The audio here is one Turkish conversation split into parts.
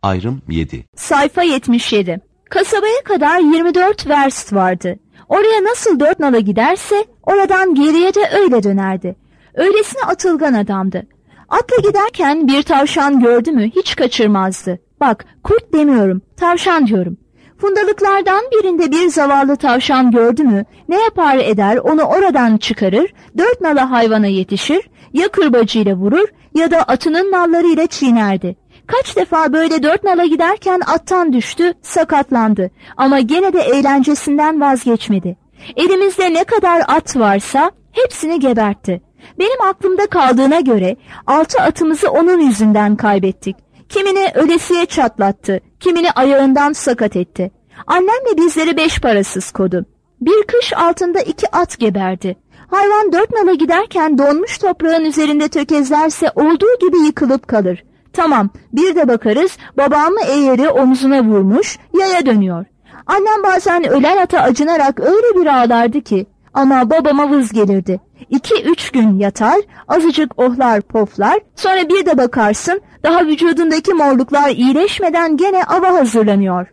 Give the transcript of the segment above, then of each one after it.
Ayrım 7. Sayfa 77. Kasabaya kadar 24 verst vardı. Oraya nasıl 4 nala giderse oradan geriye de öyle dönerdi. Öylesine atılgan adamdı. Atla giderken bir tavşan gördü mü hiç kaçırmazdı. Bak, kurt demiyorum, tavşan diyorum. Fundalıklardan birinde bir zavallı tavşan gördü mü ne yapar eder onu oradan çıkarır, 4 nala hayvana yetişir, ya kırbacıyla vurur ya da atının nallarıyla çiğnerdi. Kaç defa böyle 4 nala giderken attan düştü, sakatlandı ama gene de eğlencesinden vazgeçmedi. Elimizde ne kadar at varsa hepsini gebertti. Benim aklımda kaldığına göre 6 atımızı onun yüzünden kaybettik. Kimini ölesiye çatlattı, kimini ayağından sakat etti. Annemle bizleri 5 parasız kodu. Bir kış altında 2 at geberdi. Hayvan 4 nala giderken donmuş toprağın üzerinde tökezlerse olduğu gibi yıkılıp kalır. Tamam, bir de bakarız babamı eğeri omzuna vurmuş, yaya dönüyor. Annem bazen ölen ata acınarak öyle bir ağlardı ki, ama babama vız gelirdi. 2-3 gün yatar, azıcık ohlar poflar, sonra bir de bakarsın daha vücudundaki morluklar iyileşmeden gene ava hazırlanıyor.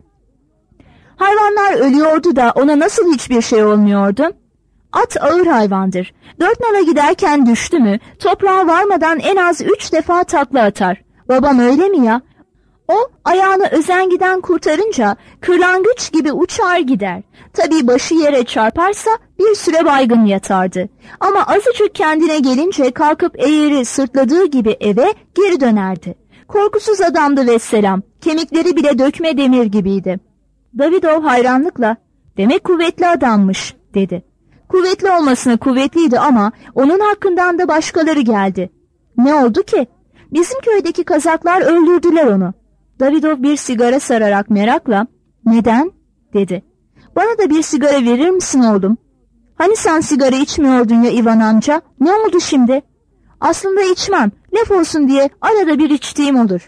Hayvanlar ölüyordu da ona nasıl hiçbir şey olmuyordu? At ağır hayvandır. 4 nala giderken düştü mü toprağa varmadan en az 3 defa takla atar. Babam öyle mi ya? O ayağını özengiden kurtarınca kırlangıç gibi uçar gider. Tabii başı yere çarparsa bir süre baygın yatardı. Ama azıcık kendine gelince kalkıp eğri sırtladığı gibi eve geri dönerdi. Korkusuz adamdı vesselam. Kemikleri bile dökme demir gibiydi. Davidov hayranlıkla "Demek kuvvetli adammış," dedi. Kuvvetli olmasına kuvvetliydi ama onun hakkından da başkaları geldi. Ne oldu ki? Bizim köydeki Kazaklar öldürdüler onu. Davidov bir sigara sararak merakla "Neden?" dedi. "Bana da bir sigara verir misin oğlum?" "Hani sen sigara içmiyordun ya Ivan amca? Ne oldu şimdi?" "Aslında içmem. Laf olsun diye arada bir içtiğim olur."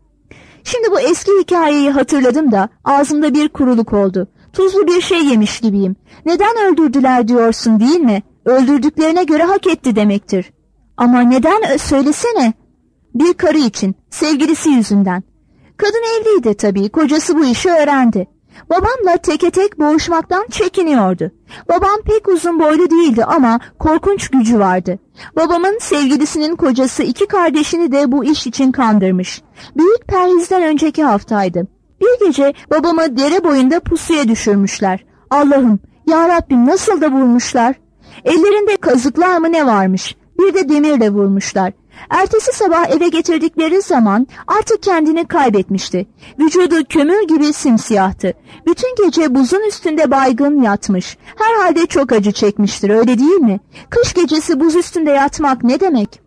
Şimdi bu eski hikayeyi hatırladım da ağzımda bir kuruluk oldu. Tuzlu bir şey yemiş gibiyim. Neden öldürdüler diyorsun değil mi? Öldürdüklerine göre hak etti demektir. Ama neden söylesene. Bir karı için, sevgilisi yüzünden. Kadın evliydi tabii, kocası bu işi öğrendi. Babamla teke tek boğuşmaktan çekiniyordu. Babam pek uzun boylu değildi ama korkunç gücü vardı. Babamın sevgilisinin kocası 2 kardeşini de bu iş için kandırmış. Büyük perhizden önceki haftaydı. Bir gece babamı dere boyunda pusuya düşürmüşler. Allah'ım, ya Rabbim, nasıl da vurmuşlar. Ellerinde kazıklar mı ne varmış, bir de demirle vurmuşlar. Ertesi sabah eve getirdikleri zaman artık kendini kaybetmişti. Vücudu kömür gibi simsiyahtı. Bütün gece buzun üstünde baygın yatmış. Herhalde çok acı çekmiştir, öyle değil mi? Kış gecesi buz üstünde yatmak ne demek?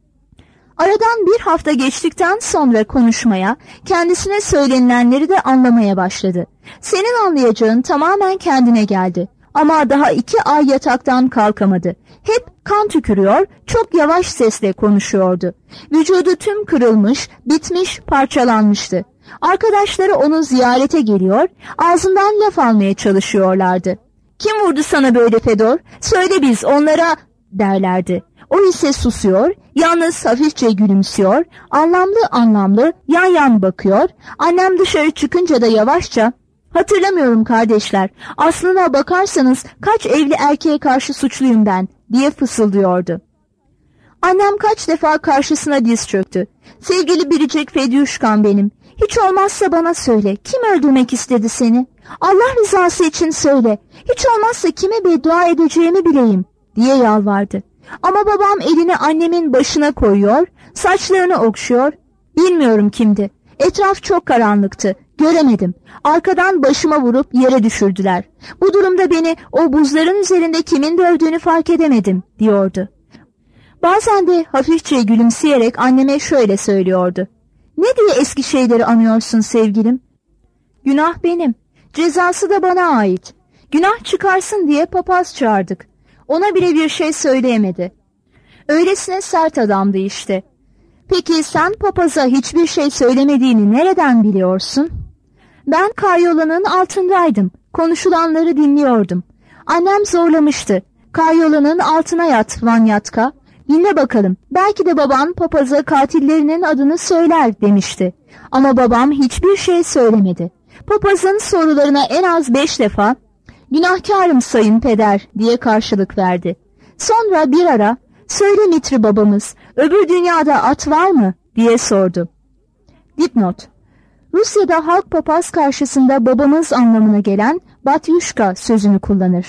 Aradan bir hafta geçtikten sonra konuşmaya, kendisine söylenilenleri de anlamaya başladı. Senin anlayacağın tamamen kendine geldi. Ama daha 2 ay yataktan kalkamadı. Hep kan tükürüyor, çok yavaş sesle konuşuyordu. Vücudu tüm kırılmış, bitmiş, parçalanmıştı. Arkadaşları onu ziyarete geliyor, ağzından laf almaya çalışıyorlardı. "Kim vurdu sana böyle Fedor? Söyle biz onlara," derlerdi. O ise susuyor, yalnız hafifçe gülümsüyor, anlamlı yan yan bakıyor. Annem dışarı çıkınca da yavaşça "Hatırlamıyorum kardeşler, aslına bakarsanız kaç evli erkeğe karşı suçluyum ben," diye fısıldıyordu. Annem kaç defa karşısına diz çöktü. "Sevgili biricik Fedyuşkan benim, hiç olmazsa bana söyle, kim öldürmek istedi seni? Allah rızası için söyle, hiç olmazsa kime beddua edeceğimi bileyim," diye yalvardı. Ama babam elini annemin başına koyuyor, saçlarını okşuyor. "Bilmiyorum kimdi. Etraf çok karanlıktı. Göremedim. Arkadan başıma vurup yere düşürdüler. Bu durumda beni o buzların üzerinde kimin dövdüğünü fark edemedim," diyordu. Bazen de hafifçe gülümseyerek anneme şöyle söylüyordu. "Ne diye eski şeyleri anıyorsun sevgilim? Günah benim. Cezası da bana ait. Günah çıkarsın diye papaz çağırdık. Ona bile bir şey söyleyemedi. Öylesine sert adamdı işte. Peki sen papaza hiçbir şey söylemediğini nereden biliyorsun?" "Ben karyolanın altındaydım. Konuşulanları dinliyordum. Annem zorlamıştı. Karyolanın altına yat Vanyatka. Dinle bakalım, belki de baban papaza katillerinin adını söyler demişti. Ama babam hiçbir şey söylemedi. Papazın sorularına en az 5 defa "Günahkarım sayın peder" diye karşılık verdi. Sonra bir ara "Söyle Mitri babamız, öbür dünyada at var mı?" diye sordu. Dipnot: Rusya'da halk papaz karşısında babamız anlamına gelen batyuşka sözünü kullanır.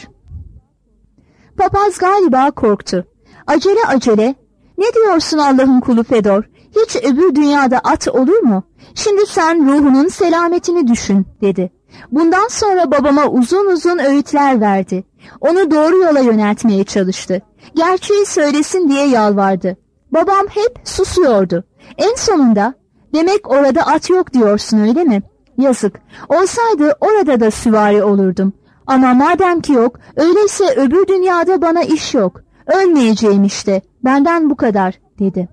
Papaz galiba korktu. Acele, "Ne diyorsun Allah'ın kulu Fedor? Hiç öbür dünyada at olur mu? Şimdi sen ruhunun selametini düşün" dedi. Bundan sonra babama uzun uzun öğütler verdi. Onu doğru yola yöneltmeye çalıştı. Gerçeği söylesin diye yalvardı. Babam hep susuyordu. En sonunda "Demek orada at yok diyorsun öyle mi? Yazık. Olsaydı orada da süvari olurdum. Ama madem ki yok, öyleyse öbür dünyada bana iş yok. Ölmeyeceğim işte. Benden bu kadar" dedi.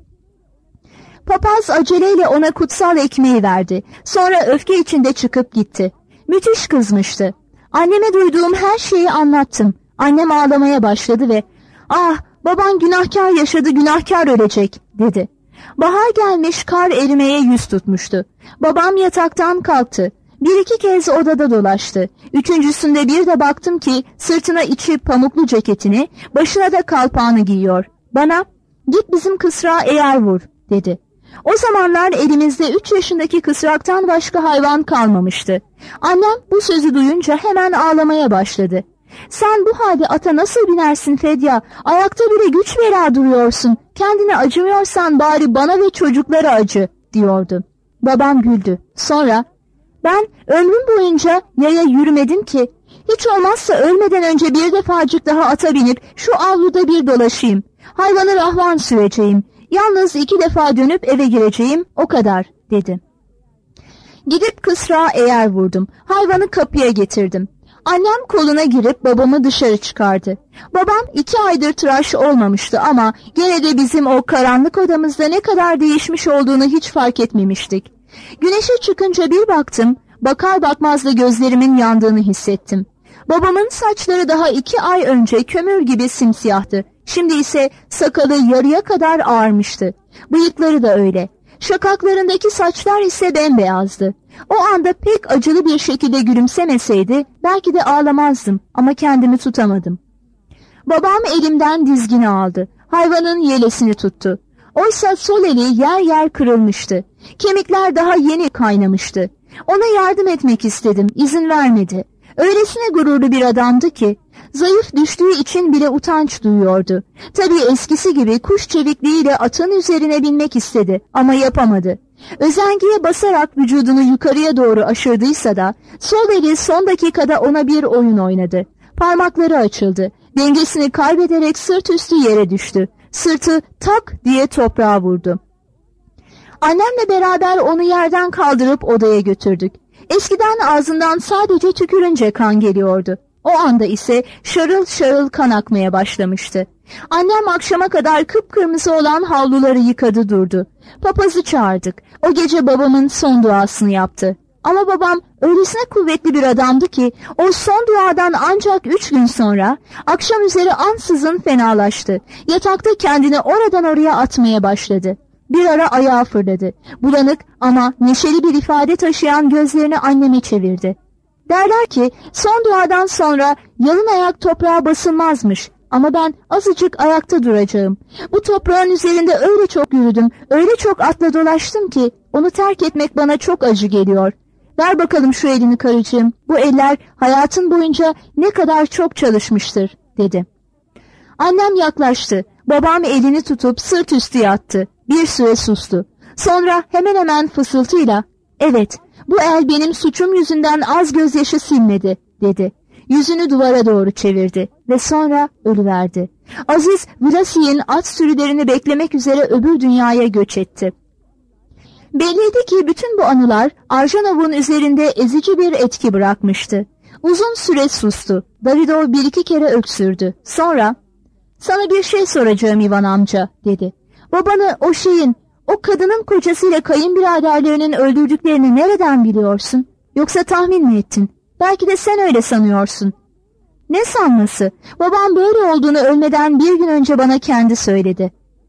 Papaz aceleyle ona kutsal ekmeği verdi. Sonra öfke içinde çıkıp gitti. Müthiş kızmıştı. Anneme duyduğum her şeyi anlattım. Annem ağlamaya başladı ve "Ah, baban günahkar yaşadı, günahkar ölecek" dedi. Bahar gelmiş, kar erimeye yüz tutmuştu. Babam yataktan kalktı. Bir iki kez odada dolaştı. Üçüncüsünde bir de baktım ki sırtına içi pamuklu ceketini, başına da kalpağını giyiyor. Bana "Git bizim kısrağı eğer vur" dedi. O zamanlar elimizde 3 yaşındaki kısraktan başka hayvan kalmamıştı. Annem bu sözü duyunca hemen ağlamaya başladı. "Sen bu halde ata nasıl binersin Fedya? Ayakta bile güç bela duruyorsun. Kendine acımıyorsan bari bana ve çocuklara acı" diyordu. Babam güldü. Sonra "Ben ömrüm boyunca yaya yürümedim ki. Hiç olmazsa ölmeden önce bir defacık daha ata binip şu avluda bir dolaşayım. Hayvanı rahvan süreceğim. Yalnız 2 defa dönüp eve gireceğim, o kadar" dedi. Gidip kısrağa eğer vurdum. Hayvanı kapıya getirdim. Annem koluna girip babamı dışarı çıkardı. Babam 2 aydır tıraş olmamıştı ama gene de bizim o karanlık odamızda ne kadar değişmiş olduğunu hiç fark etmemiştik. Güneşe çıkınca bir baktım, bakar bakmaz da gözlerimin yandığını hissettim. Babamın saçları daha 2 ay önce kömür gibi simsiyahtı. Şimdi ise sakalı yarıya kadar ağarmıştı. Bıyıkları da öyle. Şakaklarındaki saçlar ise bembeyazdı. O anda pek acılı bir şekilde gülümsemeseydi belki de ağlamazdım ama kendimi tutamadım. Babam elimden dizgini aldı. Hayvanın yelesini tuttu. Oysa sol eli yer yer kırılmıştı. Kemikler daha yeni kaynamıştı. Ona yardım etmek istedim, izin vermedi. Öylesine gururlu bir adamdı ki zayıf düştüğü için bile utanç duyuyordu. Tabii eskisi gibi kuş çevikliğiyle atın üzerine binmek istedi ama yapamadı. Özengiye basarak vücudunu yukarıya doğru aşırdıysa da sol eli son dakikada ona bir oyun oynadı. Parmakları açıldı. Dengesini kaybederek sırt üstü yere düştü. Sırtı tak diye toprağa vurdu. Annemle beraber onu yerden kaldırıp odaya götürdük. Eskiden ağzından sadece tükürünce kan geliyordu. O anda ise şarıl şarıl kan akmaya başlamıştı. Annem akşama kadar kıpkırmızı olan havluları yıkadı durdu. Papazı çağırdık. O gece babamın son duasını yaptı. Ama babam öylesine kuvvetli bir adamdı ki o son duadan ancak 3 gün sonra akşam üzeri ansızın fenalaştı. Yatakta kendini oradan oraya atmaya başladı. Bir ara ayağa fırladı. Bulanık ama neşeli bir ifade taşıyan gözlerini anneme çevirdi. Derler ki son duadan sonra yalın ayak toprağa basılmazmış. Ama ben azıcık ayakta duracağım. Bu toprağın üzerinde öyle çok yürüdüm, öyle çok atla dolaştım ki onu terk etmek bana çok acı geliyor. Ver bakalım şu elini karıcığım. Bu eller hayatın boyunca ne kadar çok çalışmıştır, dedi. Annem yaklaştı. Babam elini tutup sırt üstü yattı. Bir süre sustu. Sonra hemen hemen fısıltıyla "Evet, bu el benim suçum yüzünden az gözyaşı silmedi," dedi. Yüzünü duvara doğru çevirdi ve sonra ölüverdi. Aziz Vlasi'nin at sürülerini beklemek üzere öbür dünyaya göç etti. Belliydi ki bütün bu anılar Arjanov'un üzerinde ezici bir etki bırakmıştı. Uzun süre sustu. Davidov 1-2 kere öksürdü. Sonra "Sana bir şey soracağım Ivan amca," dedi. "Babanı o kadının kocasıyla kayınbiraderlerinin öldürdüklerini nereden biliyorsun? Yoksa tahmin mi ettin? Belki de sen öyle sanıyorsun." "Ne sanması? Babam böyle olduğunu ölmeden bir gün önce bana kendi söyledi."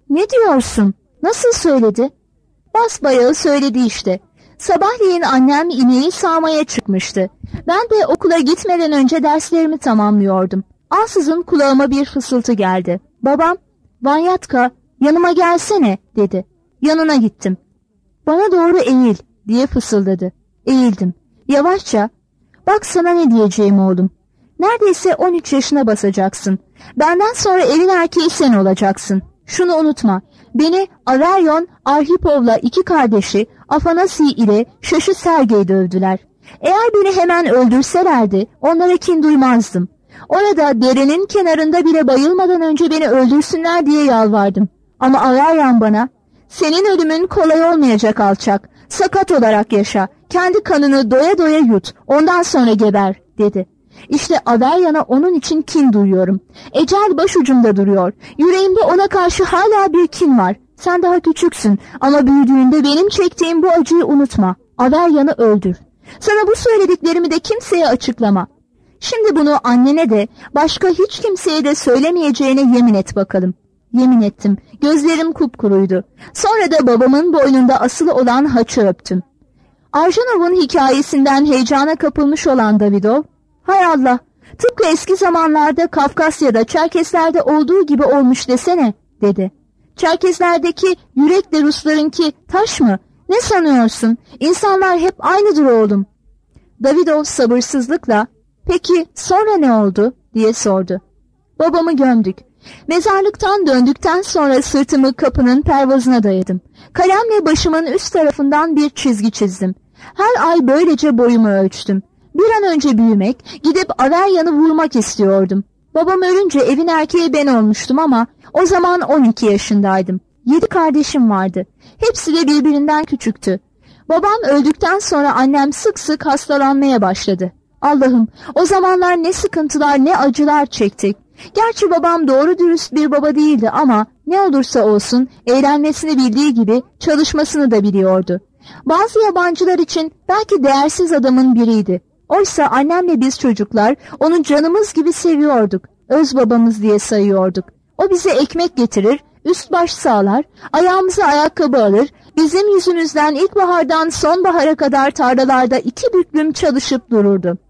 Ne diyorsun? Nasıl söyledi? Basbayağı söyledi işte. Sabahleyin annem ineği sağmaya çıkmıştı. Ben de okula gitmeden önce derslerimi tamamlıyordum. Ansızın kulağıma bir fısıltı geldi. Babam, "Vanyatka, yanıma gelsene," dedi. Yanına gittim. "Bana doğru eğil," diye fısıldadı. Eğildim. Yavaşça, "Bak sana ne diyeceğim oğlum. Neredeyse 13 yaşına basacaksın. Benden sonra evin erkeği sen olacaksın. Şunu unutma. Beni Averyon Arhipov'la 2 kardeşi Afanasi ile Şaşı Sergey dövdüler. Eğer beni hemen öldürselerdi onlara kin duymazdım. Orada derenin kenarında bile bayılmadan önce beni öldürsünler diye yalvardım. Ama Averyon bana, 'Senin ölümün kolay olmayacak alçak. Sakat olarak yaşa. Kendi kanını doya doya yut. Ondan sonra geber,' dedi. İşte Averyon'a onun için kin duyuyorum. Ecel başucumda duruyor. Yüreğimde ona karşı hala bir kin var. Sen daha küçüksün ama büyüdüğünde benim çektiğim bu acıyı unutma. Averyon'u öldür. Sana bu söylediklerimi de kimseye açıklama. Şimdi bunu annene de başka hiç kimseye de söylemeyeceğine yemin et bakalım." Yemin ettim. Gözlerim kupkuruydu. Sonra da babamın boynunda asılı olan haçı öptüm. Arjanov'un hikayesinden heyecana kapılmış olan Davidov, "Hay Allah, tıpkı eski zamanlarda Kafkasya'da Çerkeslerde olduğu gibi olmuş desene," dedi. "Çerkeslerdeki yürek de Ruslarınki taş mı? Ne sanıyorsun? İnsanlar hep aynıdır oğlum." Davidov sabırsızlıkla, "Peki sonra ne oldu?" diye sordu. Babamı gömdük. Mezarlıktan döndükten sonra sırtımı kapının pervazına dayadım. Kalemle başımın üst tarafından bir çizgi çizdim. Her ay böylece boyumu ölçtüm. Bir an önce büyümek, gidip Averyon'u vurmak istiyordum. Babam ölünce evin erkeği ben olmuştum ama o zaman 12 yaşındaydım. 7 kardeşim vardı. Hepsi de birbirinden küçüktü. Babam öldükten sonra annem sık sık hastalanmaya başladı. Allah'ım, o zamanlar ne sıkıntılar ne acılar çektik. Gerçi babam doğru dürüst bir baba değildi ama ne olursa olsun eğlenmesini bildiği gibi çalışmasını da biliyordu. Bazı yabancılar için belki değersiz adamın biriydi. Oysa annemle biz çocuklar onu canımız gibi seviyorduk. Öz babamız diye sayıyorduk. O bize ekmek getirir, üst baş sağlar, ayağımıza ayakkabı alır, bizim yüzümüzden ilkbahardan sonbahara kadar tarlalarda 2 büklüm çalışıp dururdu.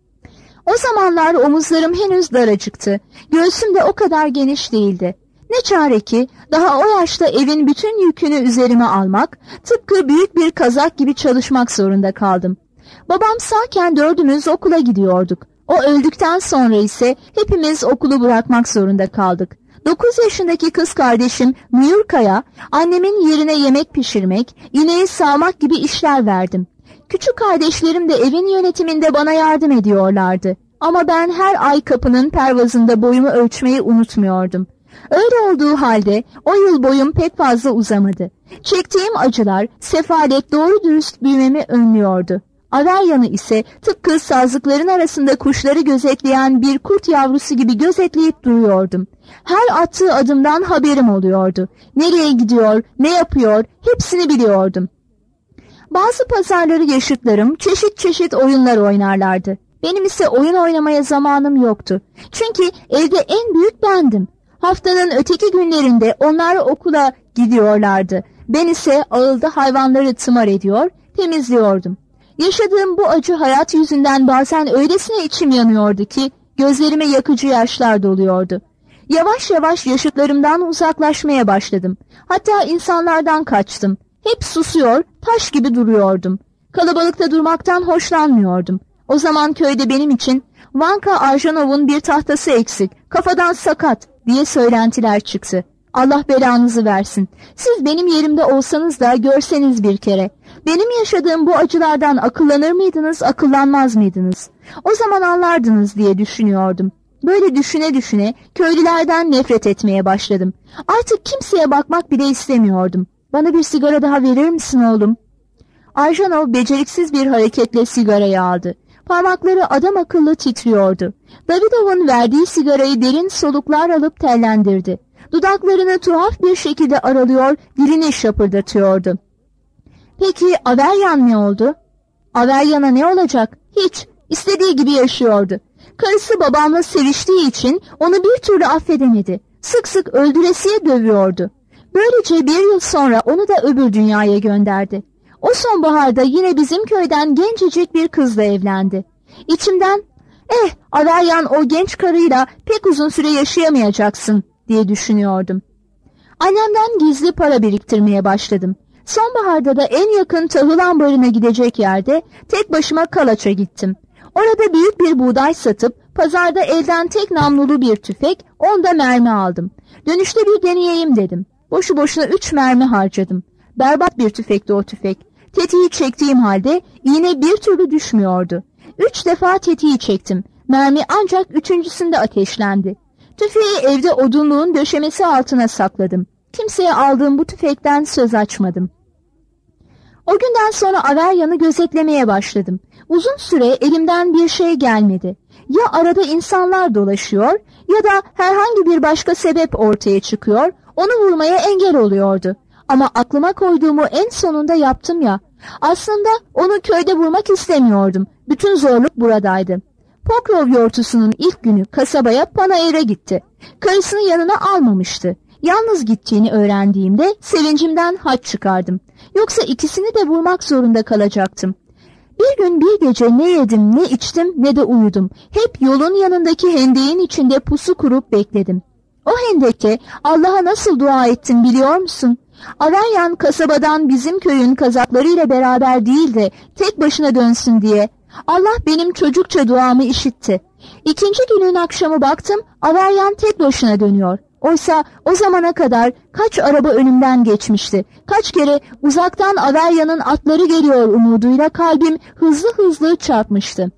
O zamanlar omuzlarım henüz daracıktı. Göğsüm de o kadar geniş değildi. Ne çare ki daha o yaşta evin bütün yükünü üzerime almak, tıpkı büyük bir kazak gibi çalışmak zorunda kaldım. Babam sağken 4'ümüz okula gidiyorduk. O öldükten sonra ise hepimiz okulu bırakmak zorunda kaldık. 9 yaşındaki kız kardeşim Muyurka'ya annemin yerine yemek pişirmek, ineği sağmak gibi işler verdim. Küçük kardeşlerim de evin yönetiminde bana yardım ediyorlardı. Ama ben her ay kapının pervazında boyumu ölçmeyi unutmuyordum. Öyle olduğu halde o yıl boyum pek fazla uzamadı. Çektiğim acılar, sefalet doğru dürüst büyümemi önlüyordu. Averyon'u ise tıpkı sazlıkların arasında kuşları gözetleyen bir kurt yavrusu gibi gözetleyip duruyordum. Her attığı adımdan haberim oluyordu. Nereye gidiyor, ne yapıyor, hepsini biliyordum. Bazı pazarları yaşıtlarım çeşit çeşit oyunlar oynarlardı. Benim ise oyun oynamaya zamanım yoktu. Çünkü evde en büyük bendim. Haftanın öteki günlerinde onlar okula gidiyorlardı. Ben ise ağılda hayvanları tımar ediyor, temizliyordum. Yaşadığım bu acı hayat yüzünden bazen öylesine içim yanıyordu ki gözlerime yakıcı yaşlar doluyordu. Yavaş yavaş yaşıtlarımdan uzaklaşmaya başladım. Hatta insanlardan kaçtım. Hep susuyor, taş gibi duruyordum. Kalabalıkta durmaktan hoşlanmıyordum. O zaman köyde benim için Vanka Arjanov'un bir tahtası eksik, kafadan sakat diye söylentiler çıktı. Allah belanızı versin. Siz benim yerimde olsanız da görseniz bir kere. Benim yaşadığım bu acılardan akıllanır mıydınız, akıllanmaz mıydınız? O zaman anlardınız diye düşünüyordum. Böyle düşüne düşüne köylülerden nefret etmeye başladım. Artık kimseye bakmak bile istemiyordum. Bana bir sigara daha verir misin oğlum? Arjanov beceriksiz bir hareketle sigarayı aldı. Parmakları adam akıllı titriyordu. Davidov'un verdiği sigarayı derin soluklar alıp tellendirdi. Dudaklarını tuhaf bir şekilde aralıyor, dilini şapırdatıyordu. Peki Averyon ne oldu? Averyon'a ne olacak? Hiç. İstediği gibi yaşıyordu. Karısı babamla seviştiği için onu bir türlü affedemedi. Sık sık öldüresiye dövüyordu. Böylece 1 yıl sonra onu da öbür dünyaya gönderdi. O sonbaharda yine bizim köyden gencecik bir kızla evlendi. İçimden, Averyan o genç karıyla pek uzun süre yaşayamayacaksın diye düşünüyordum. Annemden gizli para biriktirmeye başladım. Sonbaharda da en yakın tahıl ambarına gidecek yerde tek başıma Kalaç'a gittim. Orada büyük bir buğday satıp pazarda elden tek namlulu bir tüfek, 10 da mermi aldım. Dönüşte bir deneyeyim dedim. Boşu boşuna 3 mermi harcadım. Berbat bir tüfekti o tüfek. Tetiği çektiğim halde iğne bir türlü düşmüyordu. 3 defa tetiği çektim. Mermi ancak 3.'sünde ateşlendi. Tüfeği evde odunluğun döşemesi altına sakladım. Kimseye aldığım bu tüfekten söz açmadım. O günden sonra Averyan'ı gözetlemeye başladım. Uzun süre elimden bir şey gelmedi. Ya arada insanlar dolaşıyor ya da herhangi bir başka sebep ortaya çıkıyor, onu vurmaya engel oluyordu. Ama aklıma koyduğumu en sonunda yaptım ya. Aslında onu köyde vurmak istemiyordum. Bütün zorluk buradaydı. Pokrov yortusunun ilk günü kasabaya panayıra gitti. Karısını yanına almamıştı. Yalnız gittiğini öğrendiğimde sevincimden haç çıkardım. Yoksa ikisini de vurmak zorunda kalacaktım. Bir gün bir gece ne yedim, ne içtim, ne de uyudum. Hep yolun yanındaki hendeğin içinde pusu kurup bekledim. O hendekte Allah'a nasıl dua ettim biliyor musun? Averyan kasabadan bizim köyün kazaklarıyla beraber değil de tek başına dönsün diye. Allah benim çocukça duamı işitti. 2. günün akşamı baktım, Averyan tek başına dönüyor. Oysa o zamana kadar kaç araba önümden geçmişti. Kaç kere uzaktan Averyan'ın atları geliyor umuduyla kalbim hızlı hızlı çarpmıştı.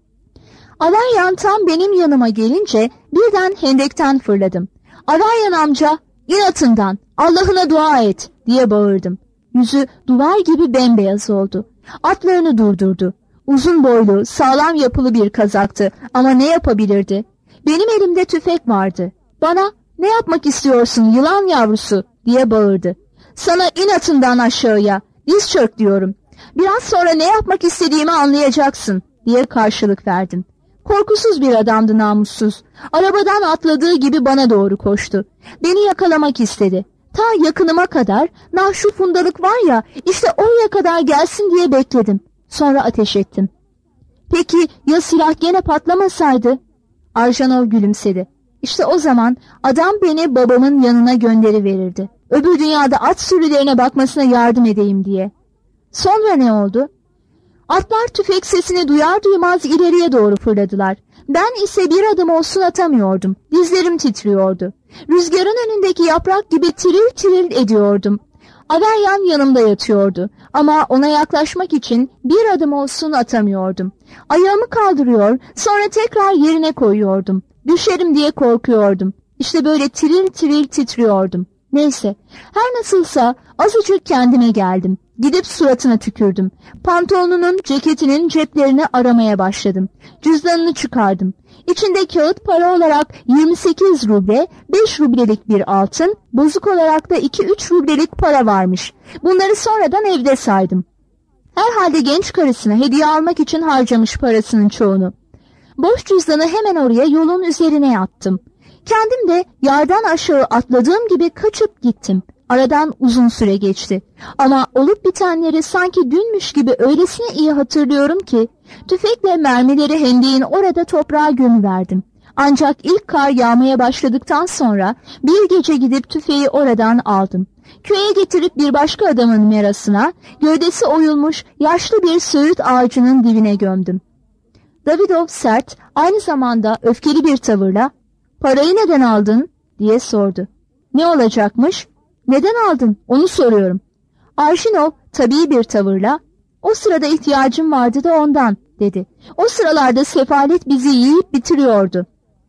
Averyan tam benim yanıma gelince birden hendekten fırladım. Averyan amca, in atından, Allah'ına dua et diye bağırdım. Yüzü duvar gibi bembeyaz oldu. Atlarını durdurdu. Uzun boylu, sağlam yapılı bir kazaktı ama ne yapabilirdi? Benim elimde tüfek vardı. Bana, ne yapmak istiyorsun yılan yavrusu diye bağırdı. Sana in atından aşağıya, diz çök diyorum. Biraz sonra ne yapmak istediğimi anlayacaksın diye karşılık verdim. Korkusuz bir adamdı namussuz. Arabadan atladığı gibi bana doğru koştu. Beni yakalamak istedi. Ta yakınıma kadar, şu fundalık var ya, işte oraya kadar gelsin diye bekledim. Sonra ateş ettim. Peki ya silah gene patlamasaydı? Arjanov gülümsedi. İşte o zaman adam beni babamın yanına gönderiverirdi. Öbür dünyada at sürülerine bakmasına yardım edeyim diye. Sonra ne oldu? Atlar tüfek sesini duyar duymaz ileriye doğru fırladılar. Ben ise bir adım olsun atamıyordum. Dizlerim titriyordu. Rüzgarın önündeki yaprak gibi tiril tiril ediyordum. Averyan yanımda yatıyordu ama ona yaklaşmak için bir adım olsun atamıyordum. Ayağımı kaldırıyor, sonra tekrar yerine koyuyordum. Düşerim diye korkuyordum. İşte böyle tiril tiril titriyordum. Neyse, her nasılsa azıcık kendime geldim. Gidip suratına tükürdüm. Pantolonunun, ceketinin ceplerini aramaya başladım. Cüzdanını çıkardım. İçinde kağıt para olarak 28 ruble, 5 rublelik bir altın, bozuk olarak da 2-3 rublelik para varmış. Bunları sonradan evde saydım. Herhalde genç karısına hediye almak için harcamış parasının çoğunu. Boş cüzdanı hemen oraya yolun üzerine attım. Kendim de yardan aşağı atladığım gibi kaçıp gittim. Aradan uzun süre geçti. Ama olup bitenleri sanki dünmüş gibi öylesine iyi hatırlıyorum ki tüfekle mermileri hendeğin orada toprağa gömüverdim. Ancak ilk kar yağmaya başladıktan sonra bir gece gidip tüfeği oradan aldım. Köye getirip bir başka adamın merasına, gövdesi oyulmuş yaşlı bir söğüt ağacının dibine gömdüm. Davidov sert, aynı zamanda öfkeli bir tavırla "Parayı neden aldın?" diye sordu. "Ne olacakmış? Neden aldın? Onu soruyorum." Arjinov tabii bir tavırla "O sırada ihtiyacım vardı da ondan," dedi. O sıralarda sefalet bizi yiyip bitiriyordu.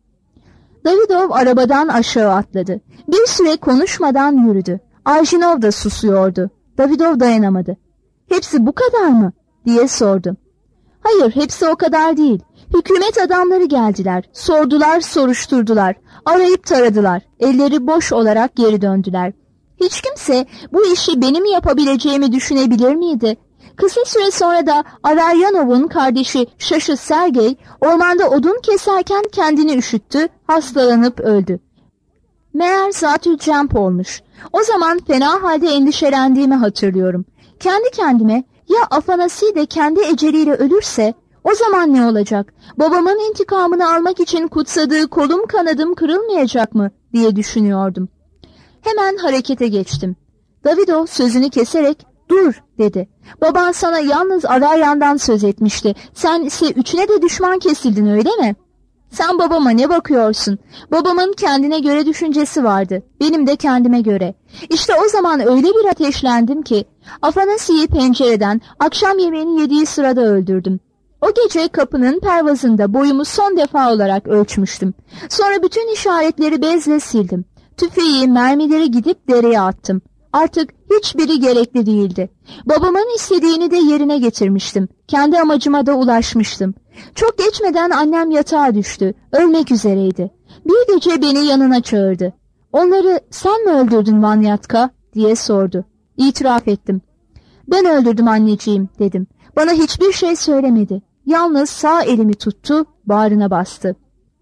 Davidov arabadan aşağı atladı. Bir süre konuşmadan yürüdü. Arjinov da susuyordu. Davidov dayanamadı. "Hepsi bu kadar mı?" diye sordu. "Hayır, hepsi o kadar değil. Hükümet adamları geldiler. Sordular, soruşturdular. Arayıp taradılar. Elleri boş olarak geri döndüler. Hiç kimse bu işi benim yapabileceğimi düşünebilir miydi? Kısa süre sonra da Averyanov'un kardeşi Şaşı Sergey ormanda odun keserken kendini üşüttü, hastalanıp öldü. Meğer zatülcemp olmuş. O zaman fena halde endişelendiğimi hatırlıyorum. Kendi kendime, ya Afanasi de kendi eceliyle ölürse o zaman ne olacak? Babamın intikamını almak için kutsadığı kolum kanadım kırılmayacak mı diye düşünüyordum. Hemen harekete geçtim. Davido sözünü keserek dur dedi. Baban sana yalnız Averyan'dan söz etmişti. Sen ise üçüne de düşman kesildin, öyle mi? Sen babama ne bakıyorsun? Babamın kendine göre düşüncesi vardı. Benim de kendime göre. İşte o zaman öyle bir ateşlendim ki Afanasi'yi pencereden akşam yemeğini yediği sırada öldürdüm. O gece kapının pervazında boyumu son defa olarak ölçmüştüm. Sonra bütün işaretleri bezle sildim. Tüfeği, mermileri gidip dereye attım. Artık hiçbiri gerekli değildi. Babamın istediğini de yerine getirmiştim. Kendi amacıma da ulaşmıştım. Çok geçmeden annem yatağa düştü. Ölmek üzereydi. Bir gece beni yanına çağırdı. "Onları sen mi öldürdün Vanyatka?" diye sordu. İtiraf ettim. "Ben öldürdüm anneciğim," dedim. Bana hiçbir şey söylemedi. Yalnız sağ elimi tuttu, bağrına bastı.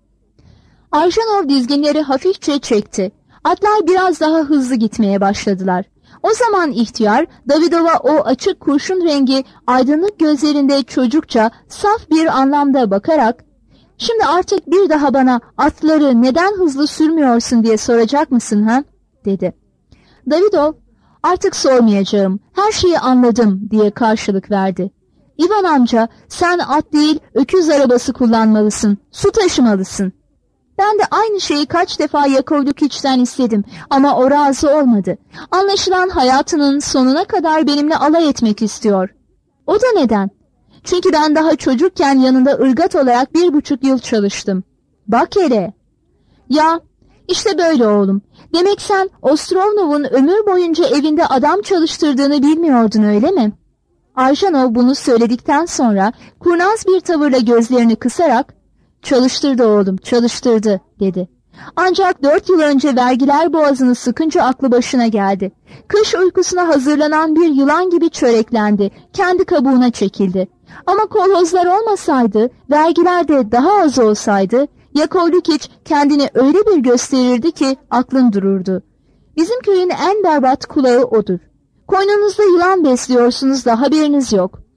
Arjanov dizginleri hafifçe çekti. Atlar biraz daha hızlı gitmeye başladılar. O zaman ihtiyar, Davidova o açık kurşun rengi aydınlık gözlerinde çocukça, saf bir anlamda bakarak, "Şimdi artık bir daha bana atları neden hızlı sürmüyorsun diye soracak mısın ha?" dedi. Davidov, "Artık sormayacağım, her şeyi anladım," diye karşılık verdi. "İvan amca, sen at değil öküz arabası kullanmalısın, su taşımalısın." Ben de aynı şeyi kaç defa Yakovlukic'ten istedim ama o razı olmadı. Anlaşılan hayatının sonuna kadar benimle alay etmek istiyor. O da neden? Çünkü ben daha çocukken yanında ırgat olarak 1,5 yıl çalıştım. Bak hele. Ya, işte böyle oğlum. Demek sen Ostrovnov'un ömür boyunca evinde adam çalıştırdığını bilmiyordun, öyle mi? Arjanov bunu söyledikten sonra kurnaz bir tavırla gözlerini kısarak, "Çalıştırdı oğlum, çalıştırdı," dedi. Ancak 4 yıl önce vergiler boğazını sıkınca aklı başına geldi. Kış uykusuna hazırlanan bir yılan gibi çöreklendi, kendi kabuğuna çekildi. Ama kolhozlar olmasaydı, vergiler de daha az olsaydı, Yakovlukic kendini öyle bir gösterirdi ki aklın dururdu. Bizim köyün en berbat kulağı odur. Koynunuzda yılan besliyorsunuz da haberiniz yok.